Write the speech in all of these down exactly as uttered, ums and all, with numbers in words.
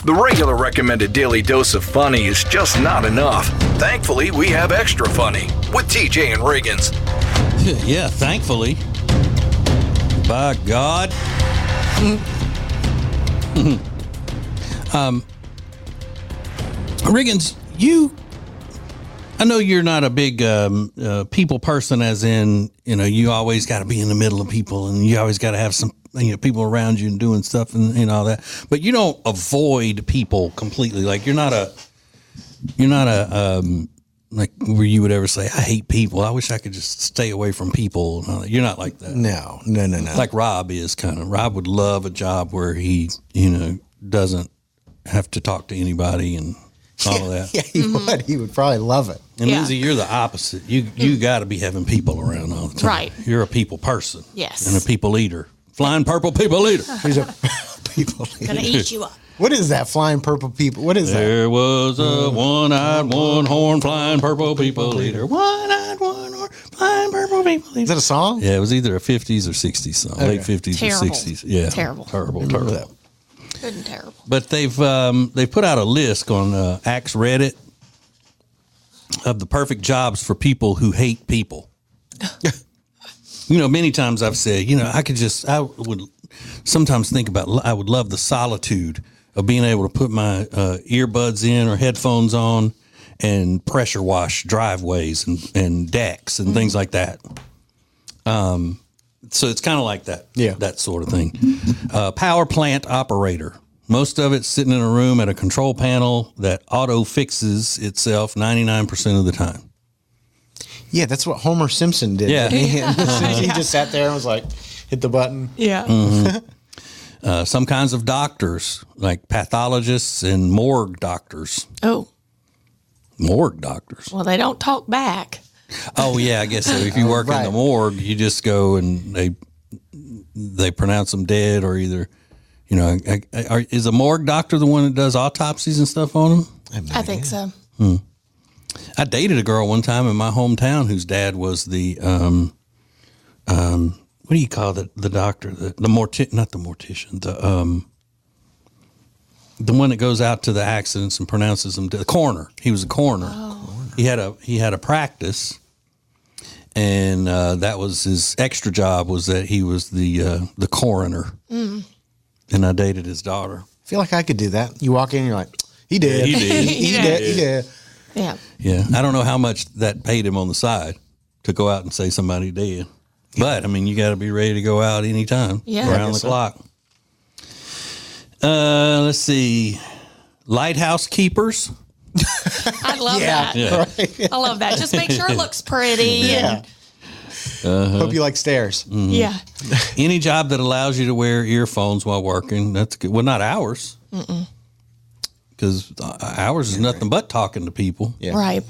The regular recommended daily dose of funny is just not enough. Thankfully, we have extra funny with T J and Riggins. Yeah, thankfully. By God. um, Riggins, you, I know you're not a big um, uh, people person, as in, you know, you always got to be in the middle of people and you always got to have some, you know, people around you and doing stuff and, and all that. But you don't avoid people completely. Like, you're not a, you're not a, um, like where you would ever say, I hate people. I wish I could just stay away from people. You're not like that. No, no, no, no. Like Rob is kind of. Rob would love a job where he, you know, doesn't have to talk to anybody and all yeah, of that. Yeah, he mm-hmm. would. He would probably love it. And yeah. Lindsay, you're the opposite. You you got to be having people around all the time. Right. You're a people person. Yes. And a people eater. Flying purple people eater. He's a people eater. Gonna eat you up. What is that? Flying purple people? What is there that? There was a one-eyed, one-horn, flying purple people eater. One-eyed, one-horn, flying purple people eater. Is that a song? Yeah, it was either a fifties or sixties song. Okay. Late fifties terrible. or sixties. Yeah. Terrible. Terrible, terrible. Good and terrible. But they've um, they put out a list on uh, Axe Reddit of the perfect jobs for people who hate people. You know, many times I've said, you know, I could just, I would sometimes think about, I would love the solitude of being able to put my uh, earbuds in or headphones on and pressure wash driveways and, and decks and mm-hmm. things like that. Um, so it's kind of like that, yeah, that sort of thing. Uh, power plant operator. Most of it's sitting in a room at a control panel that auto fixes itself ninety-nine percent of the time. Yeah, that's what Homer Simpson did. Yeah. He, he just sat there and was like, hit the button. Yeah. Mm-hmm. uh, some kinds of doctors, like pathologists and morgue doctors. Oh. Morgue doctors. Well, they don't talk back. Oh, yeah, I guess so. If you work right. in the morgue, you just go and they they pronounce them dead or either, you know, I, I, are, is a morgue doctor the one that does autopsies and stuff on them? I, no I think so. Hmm. I dated a girl one time in my hometown whose dad was the, um, um, what do you call the the doctor? The, the morti- not the mortician, the um, the one that goes out to the accidents and pronounces them. The coroner. He was a coroner. Oh. He had a he had a practice, and uh, that was his extra job was that he was the uh, the coroner. Mm. And I dated his daughter. I feel like I could do that. You walk in, and you're like, he did. Yeah, he did. he, he did. He did. Yeah. Yeah. I don't know how much that paid him on the side to go out and say somebody dead. But, I mean, you got to be ready to go out anytime. Yeah. Around the so. clock. Uh, let's see. Lighthouse keepers. I love yeah, that. Yeah. Right. I love that. Just make sure it looks pretty. Yeah. And, Uh-huh. Hope you like stairs. Mm-hmm. yeah. Any job that allows you to wear earphones while working, that's good. Well, not ours. Because ours is nothing but talking to people. Yeah. Right.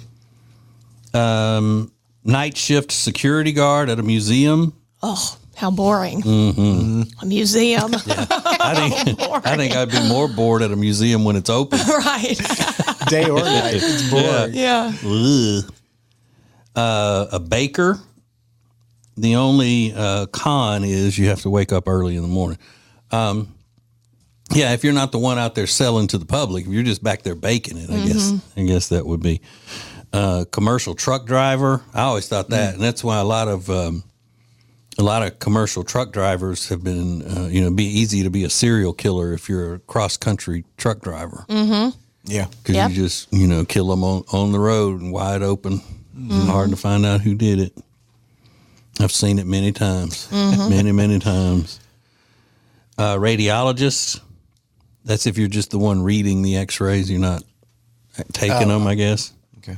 Um, night shift security guard at a museum. Oh, how boring. Mm-hmm. A museum. Yeah. I think I think I'd be more bored at a museum when it's open. Right. Day or night. It's boring. Yeah. Ugh. Uh, a baker. The only uh, con is you have to wake up early in the morning. Um, yeah, if you're not the one out there selling to the public, if you're just back there baking it, I mm-hmm. guess I guess that would be. Uh, commercial truck driver. I always thought that, mm. and that's why a lot of um, a lot of commercial truck drivers have been, uh, you know, be easy to be a serial killer if you're a cross country truck driver. Mm-hmm. Yeah, because yep. you just you know kill them on, on the road and wide open. Mm-hmm. Hard to find out who did it. I've seen it many times, mm-hmm. many, many times. Uh, radiologists, that's if you're just the one reading the x-rays, you're not taking oh. them, I guess. Okay.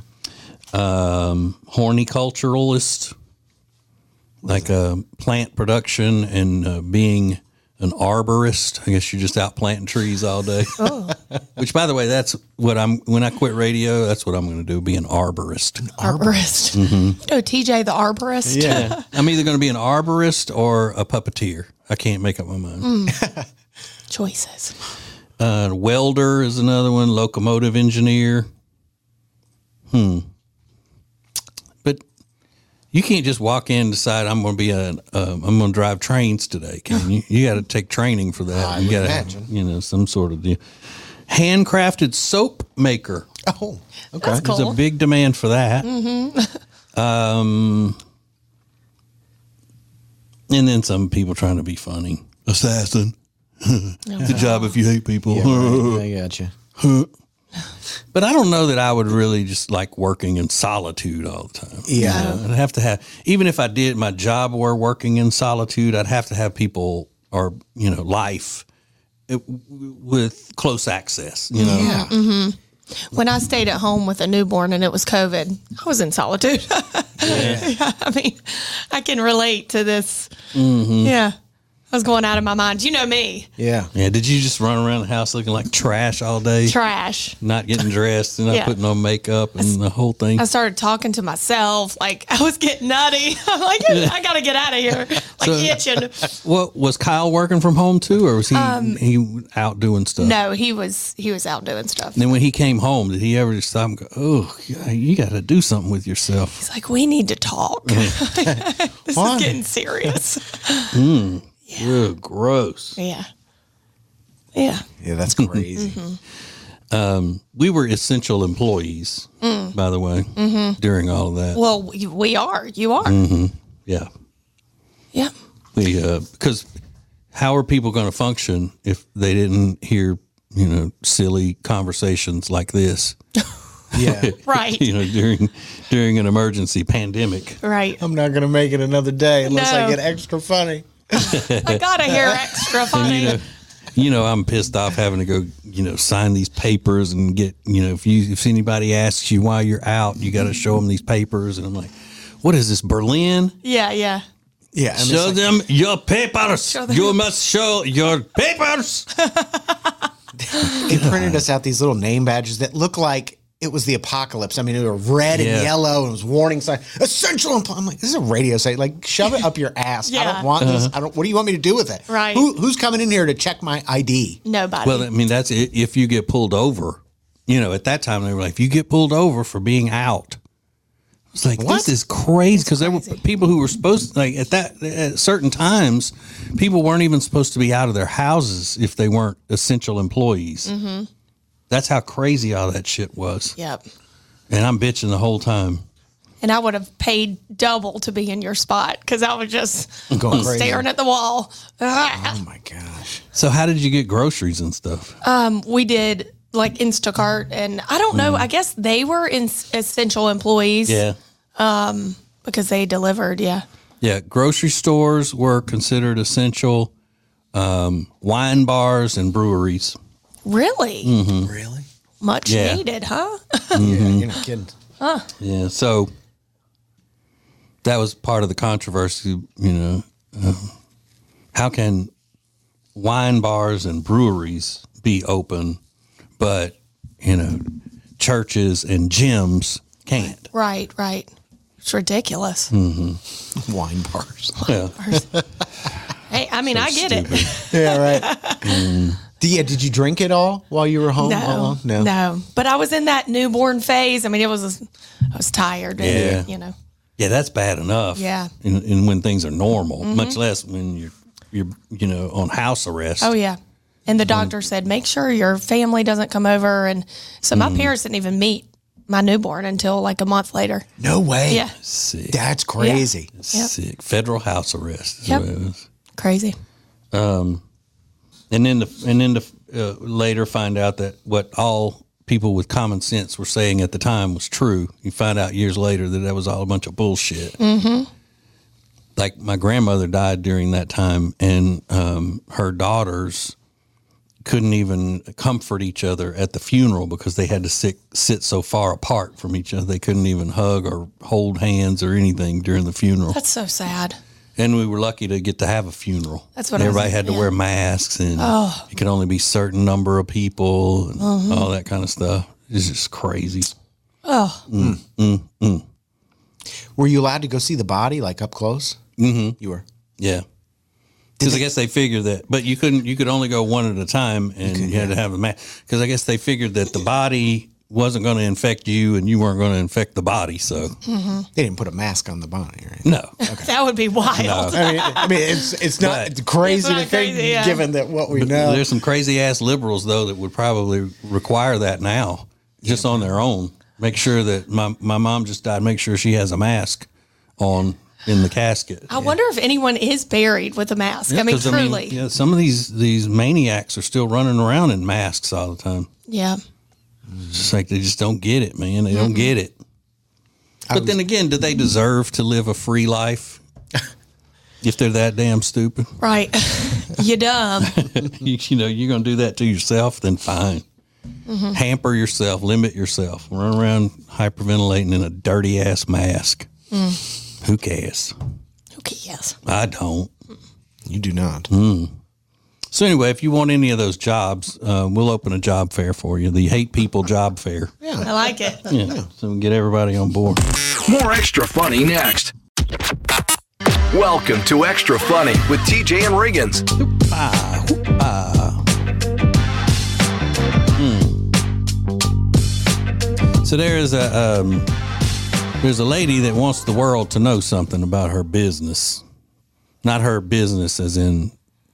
Um, horticulturalist, like a plant production and uh, being an arborist. I guess you're just out planting trees all day. Oh. Which, by the way, that's what I'm, when I quit radio, that's what I'm going to do, be an arborist. An arborist. Mm-hmm. Oh, T J, the arborist. Yeah. I'm either going to be an arborist or a puppeteer. I can't make up my mind. Mm. Choices. Uh, welder is another one. Locomotive engineer. Hmm. But you can't just walk in and decide I'm going to be a, um, I'm going to drive trains today. Can you? You got to take training for that. I you would got imagine. to, you know, some sort of deal. Handcrafted soap maker. Oh, okay. That's cool. There's a big demand for that. Mm-hmm. um, and then some people trying to be funny. Assassin. Good job if you hate people. Yeah, right. I got you. But I don't know that I would really just like working in solitude all the time. Yeah. You know, I'd have to have, even if I did my job were working in solitude, I'd have to have people or, you know, life it, with close access, you know? Yeah. Mm-hmm. When I stayed at home with a newborn and it was COVID, I was in solitude. Yeah. Yeah, I mean, I can relate to this. Mm-hmm. Yeah. I was going out of my mind. You know me. Yeah. Yeah. Did you just run around the house looking like trash all day? Trash. Not getting dressed and not Yeah. putting on makeup and the whole thing? I started talking to myself. Like, I was getting nutty. I'm like, I got to get out of here. Like, So- itching. What was Kyle working from home too, or was he he out doing stuff? No, he was he was out doing stuff. And then when he came home, did he ever just stop and go, "Oh, you got to do something with yourself"? He's like, we need to talk. This Why? is getting serious. Ugh, gross. Yeah. Yeah. Yeah, that's crazy. We were essential employees, by the way, during all of that. Well, we, we are. You are. Yeah, Yeah. we uh, because how are people going to function if they didn't hear, you know, silly conversations like this? Yeah. Right. You know, during during an emergency pandemic. Right. I'm not going to make it another day unless I No. get extra funny. I got to hear extra funny. You know, you know, I'm pissed off having to go, you know, sign these papers and get, you know, if you if anybody asks you why you're out, you got to show them these papers, and I'm like, what is this, Berlin? Yeah. Yeah. Yeah. I mean, Show it's like- them your papers. Show them- You must show your papers. they printed us out these little name badges that look like it was the apocalypse. I mean, they were red Yeah. and yellow and it was warning sign. Essential. Empl-" I'm like, this is a radio site. Like, shove it up your ass. I Yeah. don't want this. I don't. What do you want me to do with it? Right. Who, who's coming in here to check my I D? Nobody. Well, I mean, that's it. If you get pulled over, you know, at that time they were like, if you get pulled over for being out, it's like, What? this is crazy. Because there were crazy. people who were supposed to, like, at that, at certain times, people weren't even supposed to be out of their houses if they weren't essential employees. Mm-hmm. That's how crazy all that shit was. yep. And I'm bitching the whole time. And I would have paid double to be in your spot because I was just Going crazy. staring at the wall. Oh my gosh. So how did you get groceries and stuff? Um, we did like Instacart, and I don't know. I guess they were in essential employees. Yeah. Because they delivered. Yeah. Yeah. Grocery stores were considered essential. Um, wine bars and breweries. Really? Really? Much Mm. Yeah. needed, huh? Yeah, you're not kidding. Yeah. So that was part of the controversy, you know. Um, how can wine bars and breweries be open, but, you know, churches and gyms can't? Right, right. It's ridiculous. Hmm. Wine bars. Yeah. Hey, I mean, I get it. Yeah, right. Yeah, did you drink it all while you were home? No, no. no. But I was in that newborn phase. I mean, it was, I was tired. And, Yeah. you know, Yeah, that's bad enough. Yeah. And, and when things are normal, much less when you're, you're, you know, on house arrest. oh yeah. And the doctor said, make sure your family doesn't come over. And so my parents didn't even meet my newborn until like a month later. No way. Yeah. Sick. That's crazy. Yep. Sick. Federal house arrest. Is Yep. what it was. Crazy. And then the, and then the, uh, later find out that what all people with common sense were saying at the time was true. You find out years later that that was all a bunch of bullshit. Mm-hmm. Like my grandmother died during that time, and um, her daughters couldn't even comfort each other at the funeral because they had to sit sit so far apart from each other. They couldn't even hug or hold hands or anything during the funeral. That's so sad. And we were lucky to get to have a funeral. That's what I was- everybody had to yeah. wear masks, and it could only be certain number of people, and all that kind of stuff. It's just crazy. Oh, Were you allowed to go see the body like up close? Mm-hmm. You were. Yeah, because I guess they figured that, but you couldn't. You could only go one at a time, and you, had to have a mask. Because I guess they figured that the body wasn't going to infect you and you weren't going to infect the body. So They didn't put a mask on the body, right? no. That would be wild. I mean, I mean, it's it's not But- crazy It's not to think, crazy, yeah. given that what we know. There's some crazy ass liberals though that would probably require that now, just on their own. Make sure that my my mom just died. Make sure she has a mask on in the casket. I wonder if anyone is buried with a mask. I mean, 'Cause, truly. yeah, some of these these maniacs are still running around in masks all the time. yeah. It's just like they just don't get it, man. They don't get it. But then again, do they deserve to live a free life if they're that damn stupid? Right. You dumb. you, you know, you're going to do that to yourself, then fine. Mm-hmm. Hamper yourself, limit yourself. Run around hyperventilating in a dirty ass mask. Mm. Who cares? Who cares? I don't. You do not. So anyway, if you want any of those jobs, uh, we'll open a job fair for you. The Hate People Job Fair. I like it. Yeah. So we can get everybody on board. More Extra Funny next. Welcome to Extra Funny with T J and Riggins. Ah, ah. Hmm. So there is a um, there's a lady that wants the world to know something about her business, not her business as in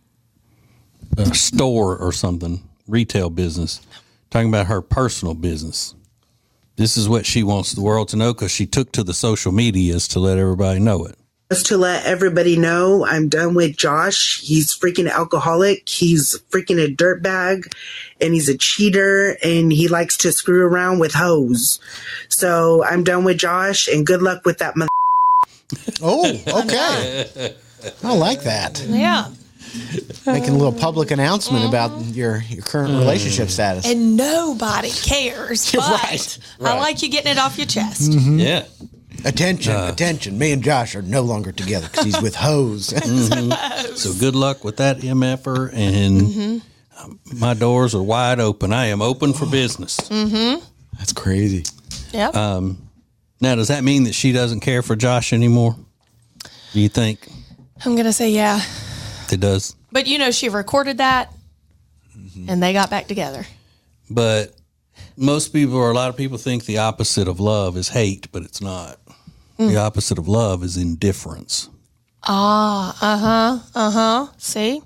a store or something, retail business. Talking about her personal business. This is what she wants the world to know because she took to the social medias to let everybody know it. Just to let everybody know, I'm done with Josh. He's freaking alcoholic. He's freaking a dirtbag, and he's a cheater, and he likes to screw around with hoes. So I'm done with Josh, and good luck with that mother. Oh, okay. I like that. Yeah. Making a little public announcement about your, your current relationship status. And nobody cares. You're But right, I like you getting it off your chest. Yeah. Attention, attention. Me and Josh are no longer together because he's with hoes. So good luck with that, M F R. And um, my doors are wide open. I am open for business. That's crazy. Yep. Now, does that mean that she doesn't care for Josh anymore? Do you think I'm going to say yeah. it does? But, you know, she recorded that and they got back together. But most people, or a lot of people, think the opposite of love is hate, but it's not. The opposite of love is indifference. Ah, uh-huh, uh-huh. See?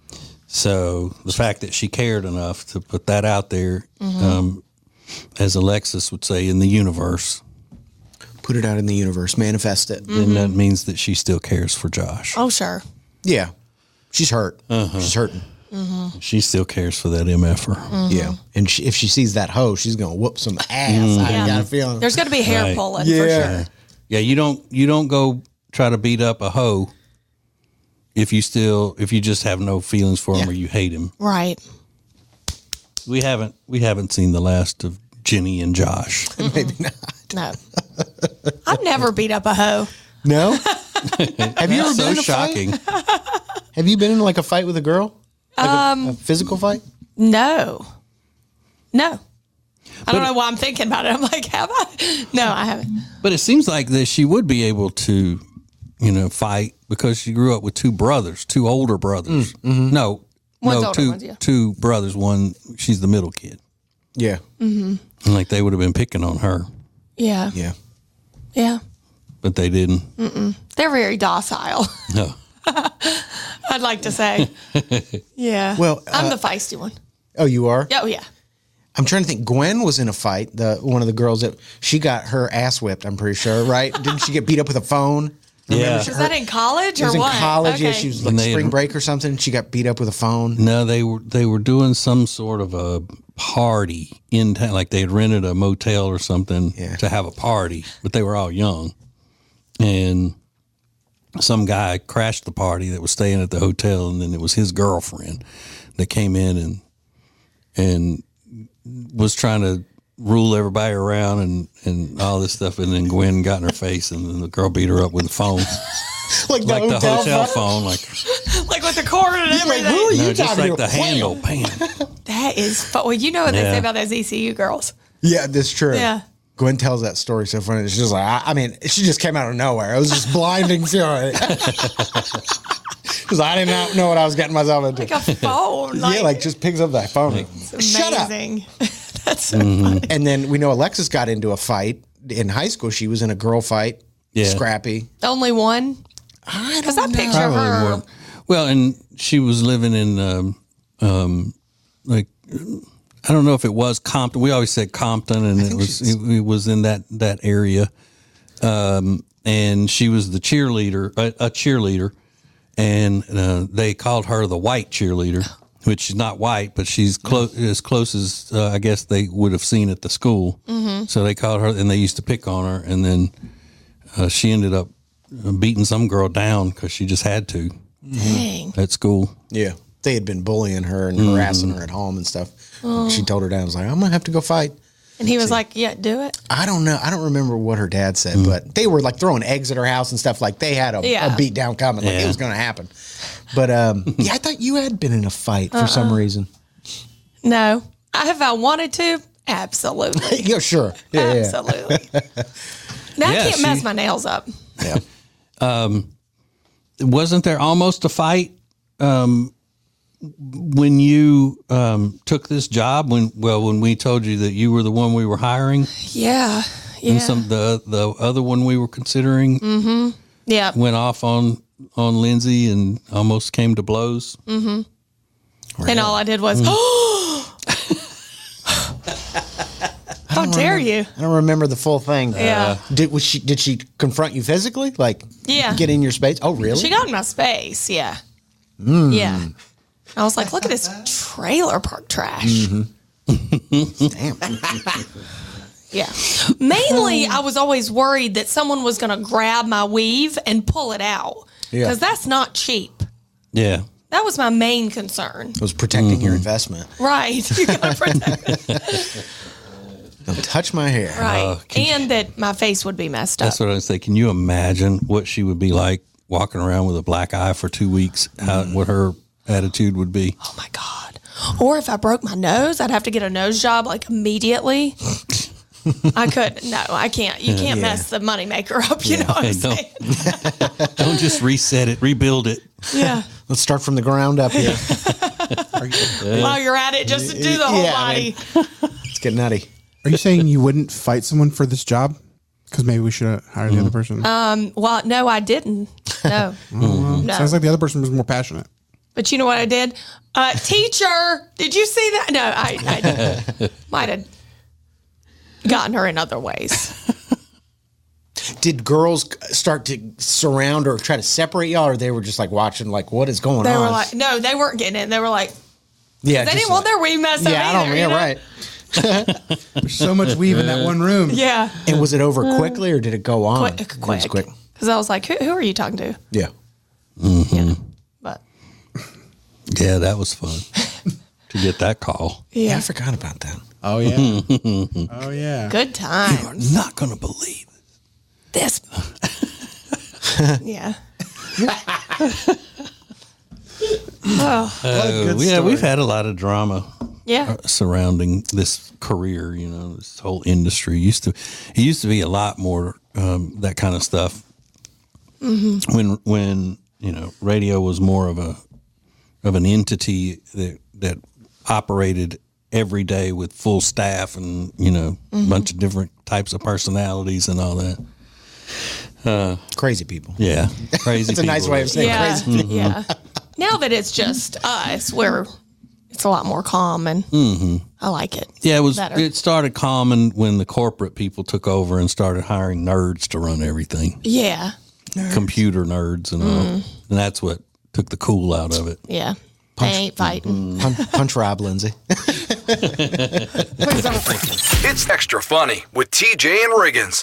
So the fact that she cared enough to put that out there, um, as Alexis would say, in the universe, Put it out in the universe. Manifest it. then that means that she still cares for Josh. Oh, sure. Yeah. She's hurt. She's hurting. She still cares for that M F R. Yeah. And she, if she sees that hoe, she's going to whoop some ass. I Yeah. got a feeling. There's going to be hair Right. pulling Yeah. for sure. Yeah, you don't you don't go try to beat up a hoe if you still if you just have no feelings for him Yeah. or you hate him. Right. We haven't we haven't seen the last of Jenny and Josh. Maybe not. No. I've never beat up a hoe. No? Have you ever So been in a shocking. fight? Have you been in like a fight with a girl? Like a, a physical fight? No. No. I don't know why I'm thinking about it. I'm like, have I? No, I haven't. But it seems like that she would be able to, you know, fight because she grew up with two brothers, two older brothers. No, One's no, older, two one's- yeah. two brothers. One, she's the middle kid, Yeah. and like they would have been picking on her, Yeah. Yeah. Yeah. but they didn't. They're very docile, No. I'd like to say. Yeah. Well, I'm uh, the feisty one. Oh, you are? Oh, yeah. I'm trying to think. Gwen was in a fight. The one of the girls that she got her ass whipped. I'm pretty sure, right? Didn't she get beat up with a phone? Yeah. Was that in college It or was in what? college. Yeah, Okay. she was like And they had- spring break or something. She got beat up with a phone. No, they were they were doing some sort of a party in town, like they had rented a motel or something Yeah. to have a party, but they were all young, and some guy crashed the party that was staying at the hotel, and then it was his girlfriend that came in and and was trying to rule everybody around and and all this stuff, and then Gwen got in her face, and then the girl beat her up with the phone, Like the like the hotel, hotel phone. phone, like Like with the cord and Like, everything. who are you no, just talking like to? the handle, Wham! bam. That is fun. Well, you know what they Yeah. say about those E C U girls. Yeah, that's true. Yeah. Gwen tells that story so funny. She's just like, I, I mean, she just came out of nowhere. It was just blinding to her. Because I did not know what I was getting myself into. Like a phone. Like, yeah, like just picks up that phone. it's Shut up. amazing. That's so funny. And then we know Alexis got into a fight in high school. She was in a girl fight. Yeah. Scrappy. Only one? I Because I don't know. picture Probably her. more. Well, and she was living in, um, um, like, I don't know if it was Compton. We always said Compton, and it was it, it was in that that area. Um, and she was the cheerleader, a, a cheerleader, and uh, they called her the white cheerleader, which she's not white, but she's close as close as uh, I guess they would have seen at the school. Mm-hmm. So they called her, and they used to pick on her, and then uh, she ended up beating some girl down because she just had to. Dang. At school. Yeah. They had been bullying her and harassing her at home and stuff. Oh. She told her dad, was like, I'm going to have to go fight. And he was like, yeah, do it. I don't know. I don't remember what her dad said, but they were like throwing eggs at her house and stuff. Like they had a, Yeah. a beat down coming. Like Yeah. it was going to happen. But um, yeah, I thought you had been in a fight for some reason. No. I, if I wanted to, absolutely. Yeah, sure. Yeah, yeah. Absolutely. Now I Yeah, can't mess she- my nails up. Yeah. Wasn't there almost a fight um, when you um, took this job? When well, when we told you that you were the one we were hiring, Yeah. Yeah. and some the the other one we were considering yeah. went off on on Lindsay and almost came to blows. And all I did was, Mm. how dare you? I don't remember the full thing. Yeah. Did was she? Did she confront you physically? Like, Yeah. get in your space? Oh, really? She got in my space. Yeah. Yeah. I was like, look at this trailer park trash. Damn. Yeah. Mainly, I was always worried that someone was going to grab my weave and pull it out. Yeah. Because that's not cheap. Yeah, That was my main concern. It was protecting your investment. Right. You gotta protect it. Don't touch my hair. Right. and that my face would be messed up. that's what I was saying. Can you imagine what she would be like walking around with a black eye for two weeks? How, what her attitude would be? Oh my God. Or if I broke my nose, I'd have to get a nose job like immediately. I could. No, I can't. You can't Yeah. mess the moneymaker up. You know what Hey, I'm don't- saying? Don't just reset it, rebuild it. Yeah. Let's start from the ground up here. While you're at it, just to do the whole Yeah, I body. mean- Let's get nutty. Are you saying you wouldn't fight someone for this job? Because maybe we should have hired the other person. Well, no, I didn't. No. no. Sounds like the other person was more passionate. But you know what I did? Uh, teacher, did you see that? No, I, I might have gotten her in other ways. Did girls start to surround or try to separate y'all, or they were just like watching, like, what is going They on? were like, no, they weren't getting it. They were like, yeah, they just didn't want like- their weave messed up Yeah, I either. don't. you Yeah, know? right. There's so much weave in that one room. Yeah. And was it over quickly, or did it go on? Quick, It quick. was quick. Because I was like, who, who are you talking to? Yeah. Yeah. But Yeah, that was fun to get that call. Yeah, yeah, I forgot about that. Oh, yeah. oh, yeah. good time. Not gonna believe it. This. Yeah. oh, Uh, yeah, we've had a lot of drama yeah. surrounding this career. You know, this whole industry used to. It used to be a lot more um, that kind of stuff. When when you know, radio was more of a of an entity that that operated every day with full staff and you know a bunch of different types of personalities and all that. Crazy people. Yeah, crazy. It's a nice people. way of saying Yeah. crazy. Yeah. Now that it's just us, where it's a lot more calm and I like it. Yeah, it was. better. It started common when the corporate people took over and started hiring nerds to run everything, Yeah. computer nerds and all, and that's what took the cool out of it. Yeah. They ain't fighting. Punch, punch Rob, Lindsay. It's extra funny with T J and Riggins.